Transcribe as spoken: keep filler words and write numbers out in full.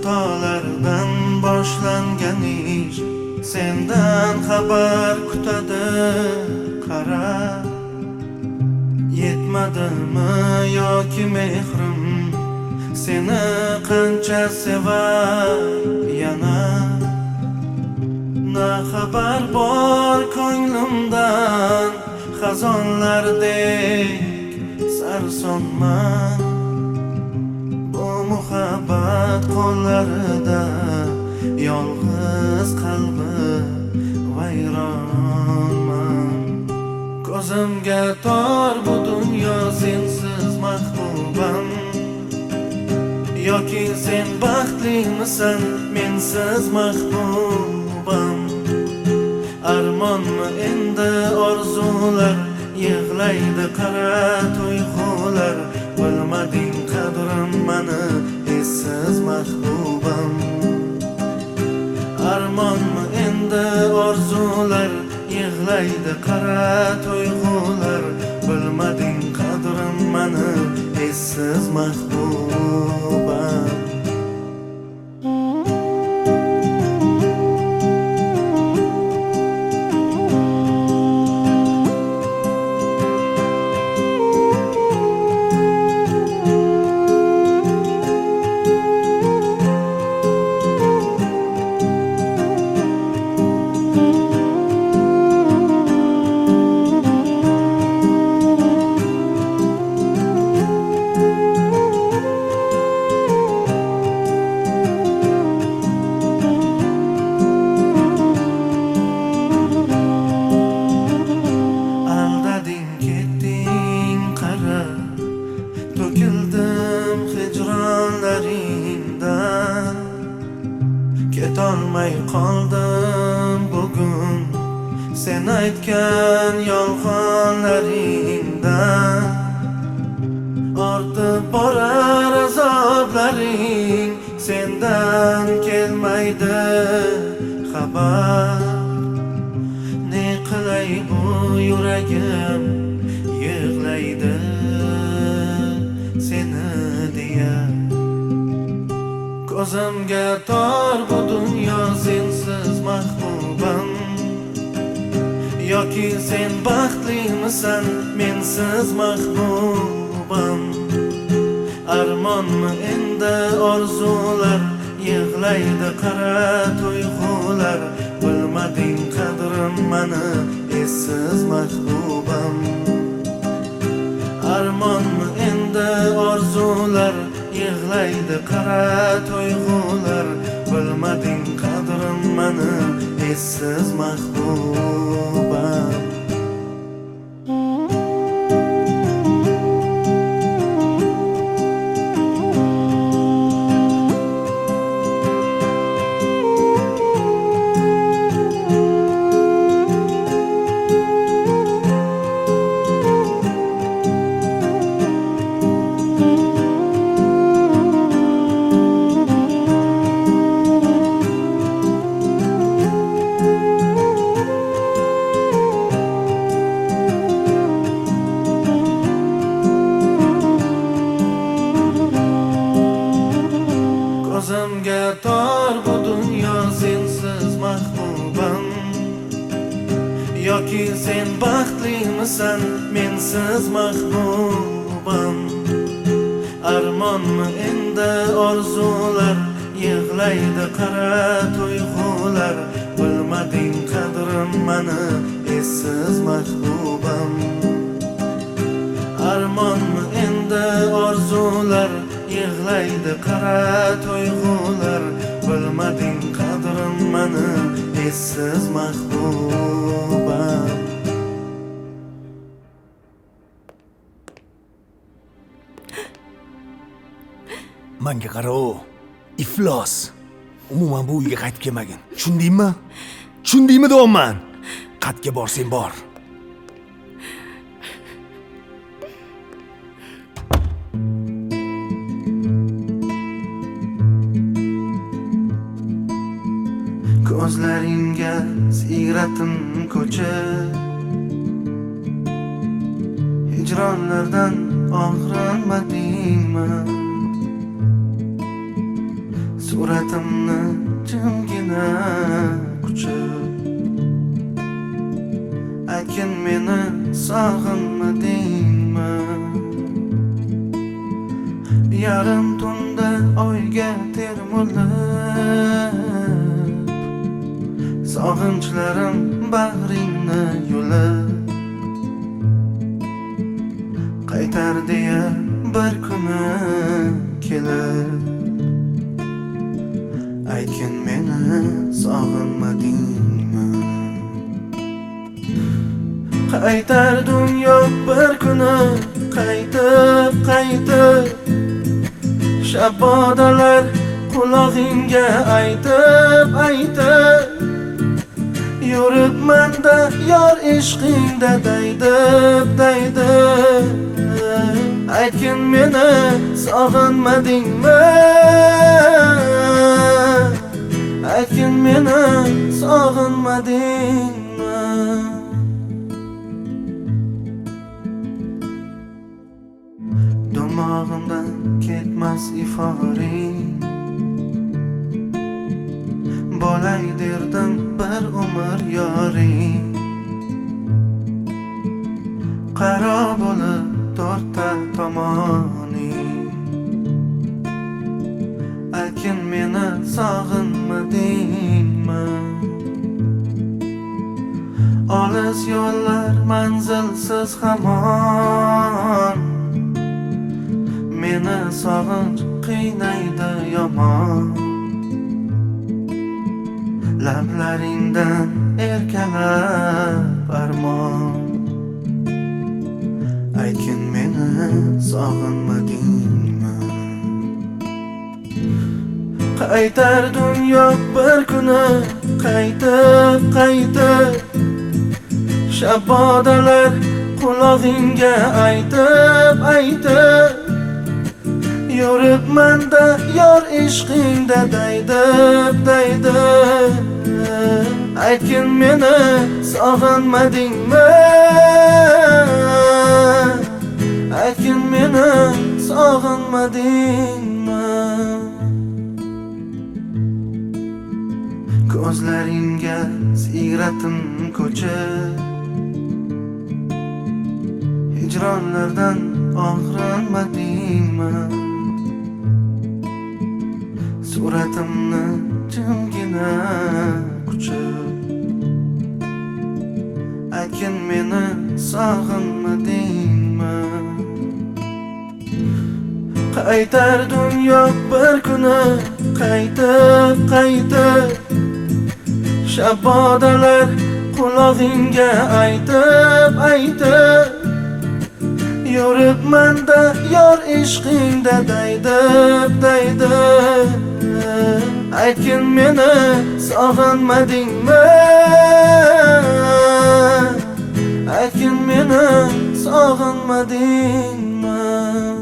tog'lardan boshlangan ish sendan xabar kutadi qara. Yetmadimi yoki mehrim seni qancha sevar yana. Na xabar bor ko'nglimdan xazonlardek sarsonman. Bu muhabbat qo'llarida yolg'iz qalbi vayronman. Ko'zimga tor bu dunyo sensiz mahbubam. Yoki sen baxtlimisan mensiz mahbubam. Armonmi endi orzular yig'laydi qara tuyg'ular. Bilmading qadrim mani essiz mahbubam. Armonmi endi orzular yig'laydi qara tuyg'ular. Bilmading qadrim mani essiz mahbubam. To'kildim hijronlaringdan, ketolmay qoldim bugun sen aytgan yolg'onlaringdan. Ortib borar azoblaring sendan kelmaydi xabar. Ne qilay bu yuragim yig'laydi seni deya. Ko'zimga tor bu dunyo sensiz mahbubam. Yoki sen baxtlimisan mensiz mahbubam. Armonmi endi orzular yig'laydi qara tuyg'ular. Bilmading qadrim mani essiz mahbubam. Armonmi endi orzular yig'laydi qara tuyg'ular. Bilmading qadrim mani essiz mahbubam. Ko'zimga tor bu dunyo sensiz mahbubam. Yoki sen baxtlimisan mensiz mahbubam. Armonmi endi orzular yig'laydi qara tuyg'ular. Bilmading qadrim mani essiz mahbubam. Armonmi endi orzular yig'laydi qara tuyg'ular. Bilmading qadrim mani essiz mahbubam. Manga qaro, iflos. Umuman bu uyga qaytib kelmagin. Tushundingmi? Tushundingmi deyapman? Qayerga borsang bor. Ko'zlaringga siyratim ko'chib, hijronlardan og'rinmadingmi? suratimni jimgina quchib aytgin meni sog'inmadingmi? Yarim tunda oyga termulib sog'inchlarim bag'ringni yulib qaytar deya bir kuni kelib aytgin meni sog'inmadingmi? Qaytar dunyo bir kuni qaytib qaytib shabodalar qulog'ingga aytib aytib yuribmanda yor ishqingda daydib daydib aytgin meni sog'inmadingmi? Aytgin meni sog'inmadingmi? Dumog'imdan ketmas iforing bo'lay derdim bir umr yoring qaro bo'lib to'rtta tomoning aytgin meni sog'inmadingmi? Olis yo'llar manzilsiz hamon meni sog'inch qiynaydi yomon lablaringdan erkalab armon aytgin meni sog'inmadingmi? Qaytar dunyo bir kuni qaytib qaytib shabodalar qulog'ingga aytib aytib yuribmanda yor ishqingda daydib daydib aytgin meni sog'inmadingmi? Aytgin meni sog'inmadingmi? Ko'zlaringga siyratim ko'chib hijronlardan og'rinmadingmi? Suratimni jimgina quchib aytgin meni sog'inmadingmi? Qaytar dunyo bir kuni qaytib qaytib shabodalar qulog'ingga aytib aytib yuribmanda yor ishqingda daydib daydib aytgin meni sog'inmadingmi? Aytgin meni sog'inmadingmi?